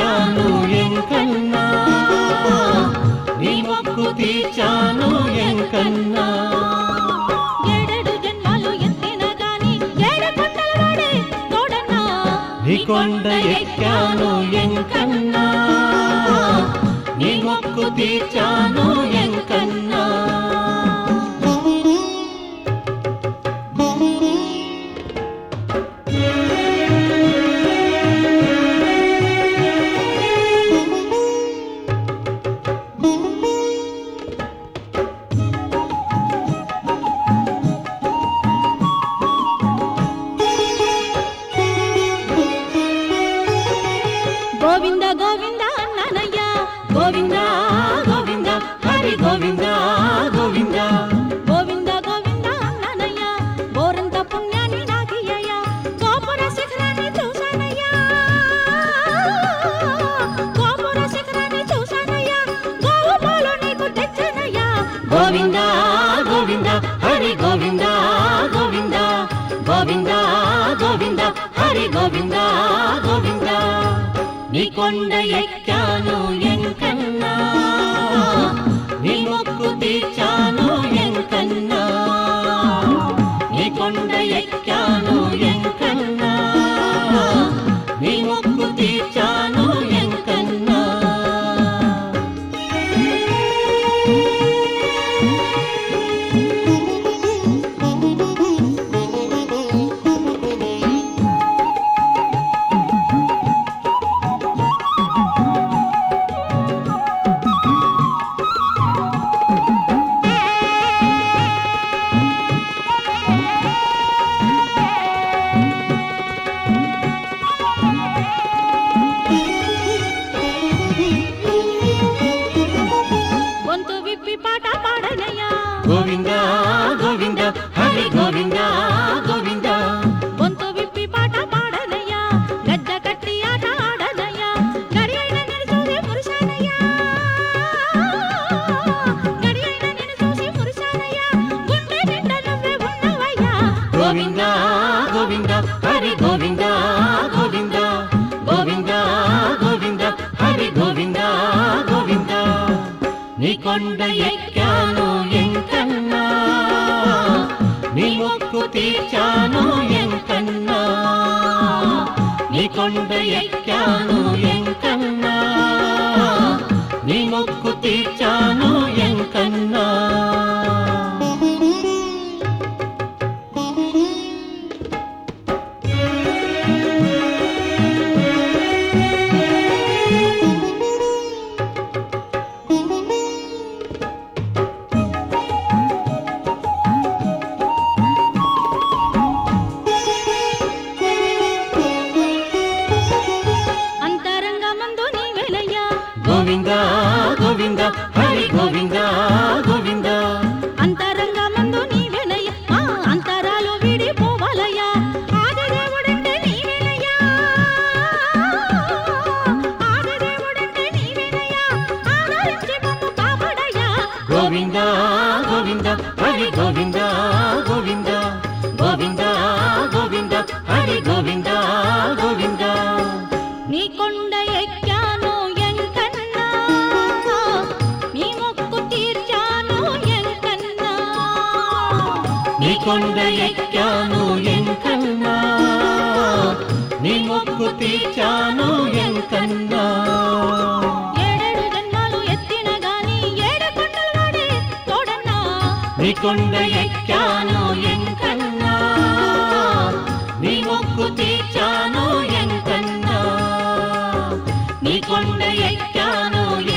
తీర్చాను ఎంకన్నా, నీ మొక్కు తీర్చాను ఎంకన్నా. ఏడేడు జన్మాలు ఎత్తిన గాని ఏడు కొండల వాడే తోడన్నా, నీ కొండ ఎక్కాను ఎంకన్నా, నీ మొక్కు తీర్చాను ఎంకన్నా. గోవింద గోవింద అన్ననయ్య, గోవింద గోవింద హరి గోవింద గోవింద, గోవింద గోవింద అన్ననయ్య, గోరంత పుణ్యాన్ని నాకియ్యయ్య, గోపుర శిఖరాన్ని చూశానయ్యా, గోపుర శిఖరాన్ని చూశానయ్యా, గోవు పాలు నీకు తెచ్చానయ్యా. గోవింద గోవింద హరి గోవింద గోవింద, గోవింద గోవింద హరి గోవింద గోవింద. నీ కొండ ఎక్కాను ఎంకన్నా, నీ మొక్కు తీర్చాను ఎంకన్నా, నీ కొండ ఎక్కాను ఎంకన్నా, నీ మొక్కు తీర్చాను ఎంకన్నా. గొంతు విప్పి పాట పాడనయ్యా, గోవింద గోవింద హరి గోవింద గోవింద, గొంతు విప్పి పాట పాడనయ్యా, గజ్జ కట్టి ఆట ఆడనయ్యా, గడి అయిన నేను చూసి మురిశానయ్యా, గడి అయిన నేను చూసి మురిశానయ్యా, గుండె నిండా నువ్వే ఉన్నవయ్యా. గోవింద గోవింద హరి గోవింద గోవింద, గోవింద గోవింద హరి గోవింద గోవింద. నీ కొండ ఎక్కాను ఎంకన్నా, నీ మొక్కు తీర్చాను ఎంకన్నా, నీ కొండ ఎక్కాను ఎంకన్నా, నీ మొక్కు తీర్చాను ఎంకన్నా. అంతరంగమందు నీవేలయ్యా, గోవింద గోవింద హరి గోవింద గోవింద, అంతరంగమందు నీవేలయ్యా, ఆ అంతరాలు విడిపోవాలయ్యా, ఆదిదేవుడంటే నీవేనయ్యా, ఆదిదేవుడంటే నీవేనయ్యా, ఆదరించి మమ్ము కాపాడయ్యా. గోవింద గోవింద హరి గోవింద గోవింద, గోవింద గోవింద హరి గోవింద గోవింద. నీ కొండ ఎక్కాను ఎంకన్నా, నీ మొక్కు తీర్చాను ఎంకన్నా, నీ కొండ ఎక్కాను ఎంకన్నా, నీ మొక్కు తీర్చాను ఎంకన్నా. ఏడేడు జన్మాలు ఎత్తిన గాని ఏడు కొండల వాడే తోడన్నా, నీ కొండ ఎక్కాను ఎంకన్నా, నీ మొక్కు తీర్చాను ఎంకన్నా, నీ కొండ ఎక్కాను